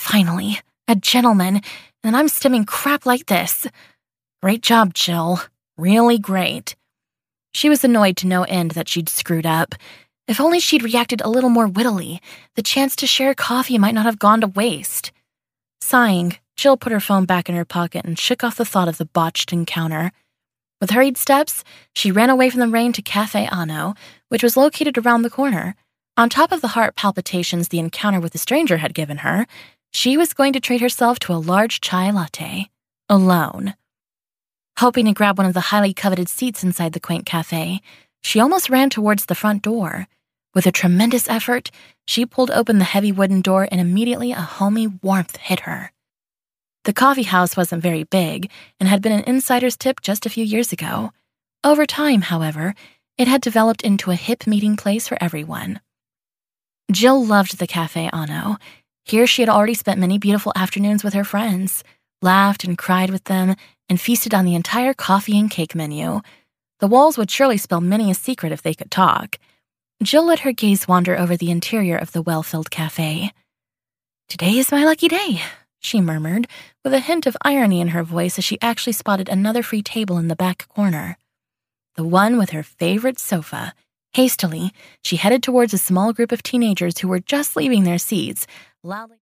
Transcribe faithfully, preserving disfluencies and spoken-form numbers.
Finally, a gentleman, and I'm stimming crap like this. Great job, Jill. Really great. She was annoyed to no end that she'd screwed up. If only she'd reacted a little more wittily, the chance to share coffee might not have gone to waste. Sighing, Jill put her phone back in her pocket and shook off the thought of the botched encounter. With hurried steps, she ran away from the rain to Cafe Anno, which was located around the corner. On top of the heart palpitations the encounter with the stranger had given her, she was going to treat herself to a large chai latte. Alone. Hoping to grab one of the highly coveted seats inside the quaint cafe, she almost ran towards the front door. With a tremendous effort, she pulled open the heavy wooden door and immediately a homey warmth hit her. The coffee house wasn't very big and had been an insider's tip just a few years ago. Over time, however, it had developed into a hip meeting place for everyone. Jill loved the Cafe Anno. Here she had already spent many beautiful afternoons with her friends, laughed and cried with them, and feasted on the entire coffee and cake menu. The walls would surely spell many a secret if they could talk. Jill let her gaze wander over the interior of the well-filled cafe. "Today is my lucky day," she murmured, with a hint of irony in her voice as she actually spotted another free table in the back corner. The one with her favorite sofa. Hastily, she headed towards a small group of teenagers who were just leaving their seats, loudly